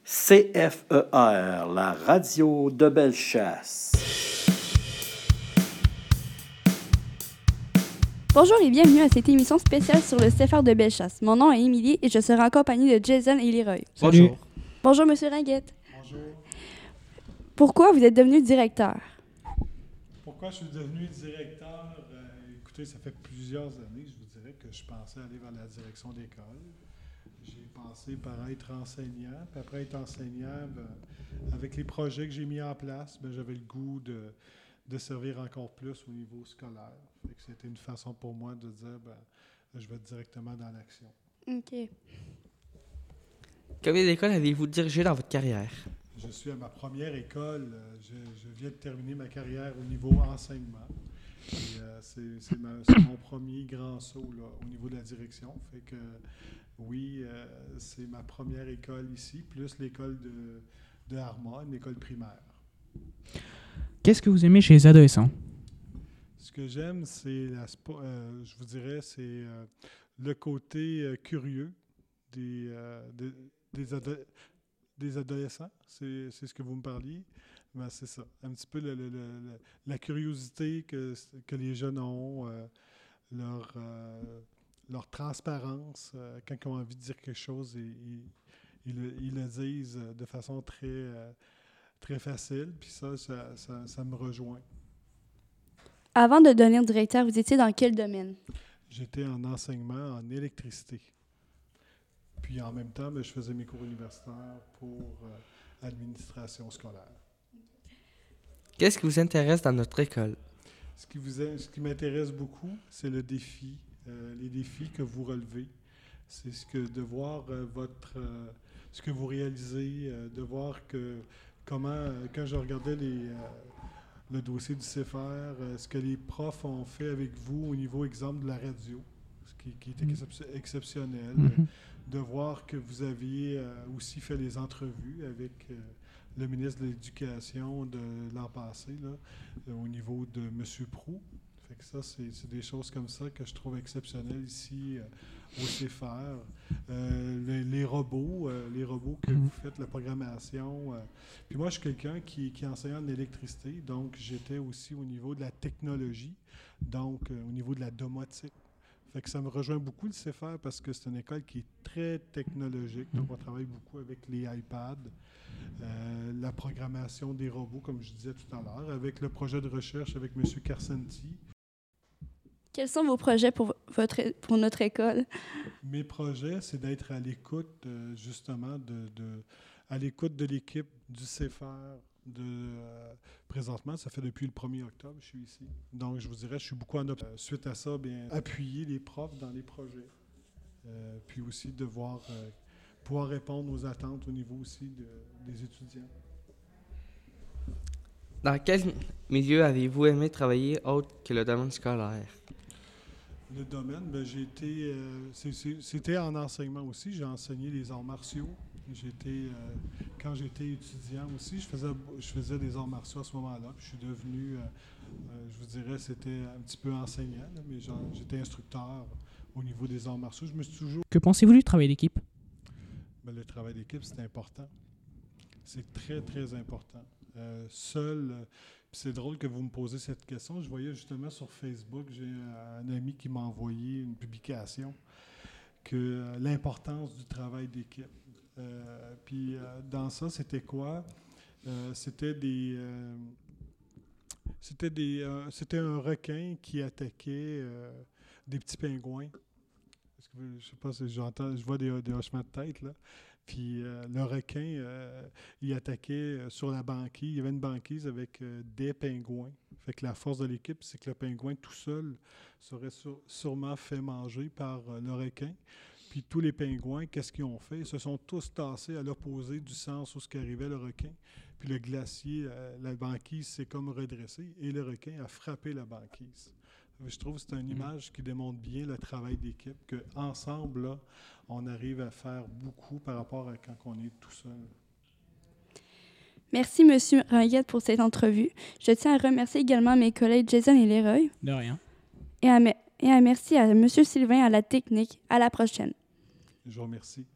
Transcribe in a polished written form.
CFER, la radio de Bellechasse. Bonjour et bienvenue à cette émission spéciale sur le CFR de Bellechasse. Mon nom est Émilie et je serai accompagnée de Jason et Leroy. Salut. Bonjour, Monsieur Ringuette. Bonjour. Pourquoi vous êtes devenu directeur? Pourquoi je suis devenu directeur? Écoutez, ça fait plusieurs années, je vous dirais, que je pensais aller vers la direction d'école. J'ai pensé par être enseignant, puis après être enseignant, avec les projets que j'ai mis en place, j'avais le goût de servir encore plus au niveau scolaire. Fait que c'était une façon pour moi de dire, je vais être directement dans l'action. OK. Combien d'écoles avez-vous dirigé dans votre carrière? Je suis à ma première école. Je viens de terminer ma carrière au niveau enseignement. Et, c'est mon premier grand saut là, au niveau de la direction. Fait que oui, c'est ma première école ici, plus l'école de Arma, une école primaire. Qu'est-ce que vous aimez chez les adolescents? Ce que j'aime, c'est, je vous dirais, c'est le côté curieux des adolescents. C'est ce que vous me parliez. C'est ça. Un petit peu la curiosité que les jeunes ont, leur transparence. Quand ils ont envie de dire quelque chose, ils le disent de façon très, très facile. Puis ça me rejoint. Avant de devenir directeur, vous étiez dans quel domaine? J'étais en enseignement en électricité. Puis en même temps, je faisais mes cours universitaires pour administration scolaire. Qu'est-ce qui vous intéresse dans notre école? Ce qui m'intéresse beaucoup, c'est le défi, les défis que vous relevez. C'est de voir ce que vous réalisez, de voir comment, quand je regardais le dossier du CFR, ce que les profs ont fait avec vous au niveau, exemple, de la radio, ce qui est exceptionnel. De voir que vous aviez aussi fait les entrevues avec le ministre de l'Éducation de l'an passé, là, au niveau de M. Proulx. Fait que ça, c'est des choses comme ça que je trouve exceptionnelles ici au CFR. Les robots que vous faites, la programmation. Puis moi, je suis quelqu'un qui enseigne en électricité, donc j'étais aussi au niveau de la technologie, donc au niveau de la domotique. Fait que ça me rejoint beaucoup le CFR parce que c'est une école qui est très technologique. Donc, on travaille beaucoup avec les iPads, la programmation des robots, comme je disais tout à l'heure, avec le projet de recherche avec M. Carcenti. Quels sont vos projets pour notre école? Mes projets, c'est d'être à l'écoute, justement, à l'écoute de l'équipe du CFR. Présentement, ça fait depuis le 1er octobre, je suis ici. Donc, je vous dirais, je suis beaucoup suite à ça, appuyer les profs dans les projets. Puis aussi pouvoir répondre aux attentes au niveau aussi des étudiants. Dans quel milieu avez-vous aimé travailler autre que le domaine scolaire? Le domaine, c'était en enseignement aussi. J'ai enseigné les arts martiaux. Quand j'étais étudiant aussi, je faisais des arts martiaux à ce moment-là. Puis je suis devenu, je vous dirais, c'était un petit peu enseignant, là, mais j'étais instructeur au niveau des arts martiaux. Je me suis toujours... Que pensez-vous du travail d'équipe? Le travail d'équipe, c'est important. C'est très, très important. C'est drôle que vous me posez cette question. Je voyais justement sur Facebook, j'ai un ami qui m'a envoyé une publication que l'importance du travail d'équipe. Puis dans ça, c'était quoi? C'était un requin qui attaquait des petits pingouins. Je sais pas si je vois des hochements de tête, là. Puis le requin, il attaquait sur la banquise. Il y avait une banquise avec des pingouins. Fait que la force de l'équipe, c'est que le pingouin tout seul serait sûrement fait manger par le requin. Puis tous les pingouins, qu'est-ce qu'ils ont fait? Ils se sont tous tassés à l'opposé du sens où arrivait le requin. Puis le glacier, la banquise s'est comme redressée et le requin a frappé la banquise. Je trouve que c'est une image qui démontre bien le travail d'équipe, qu'ensemble, là, on arrive à faire beaucoup par rapport à quand on est tout seul. Merci, M. Ringuette, pour cette entrevue. Je tiens à remercier également mes collègues Jason et Leroy. De rien. Et à merci à M. Sylvain à la technique. À la prochaine. Je vous remercie.